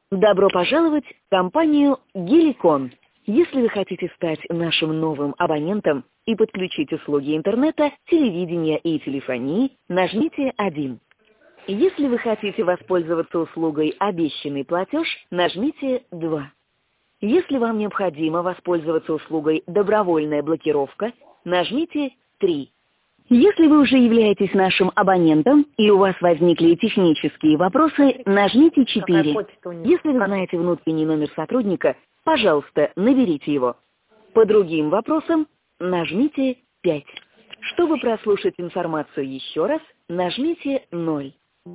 Добро пожаловать в компанию Геликон. Если вы хотите стать нашим новым абонентом и подключить услуги интернета, телевидения и телефонии, нажмите 1. Если вы хотите воспользоваться услугой «Обещанный платеж», нажмите 2. Если вам необходимо воспользоваться услугой «Добровольная блокировка», нажмите 3. Если вы уже являетесь нашим абонентом и у вас возникли технические вопросы, нажмите 4. Если вы знаете внутренний номер сотрудника, пожалуйста, наберите его. По другим вопросам нажмите 5. Чтобы прослушать информацию еще раз, нажмите 0.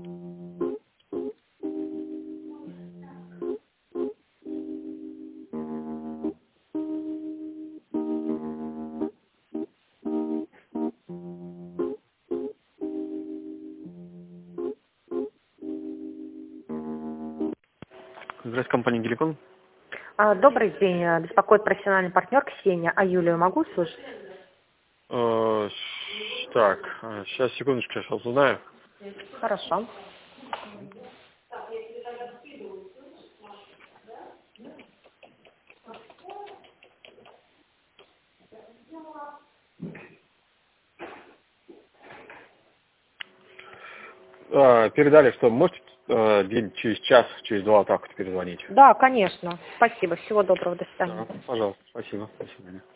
Здравствуйте, компания Геликон. Добрый день. Беспокоит профессиональный партнер Ксения. А Юлию могу слушать? Так, сейчас, секундочку, я сейчас узнаю. Хорошо. Передали, что можете день через час, через два так вот перезвонить? Да, конечно. Спасибо. Всего доброго. До свидания. Пожалуйста, спасибо. До свидания.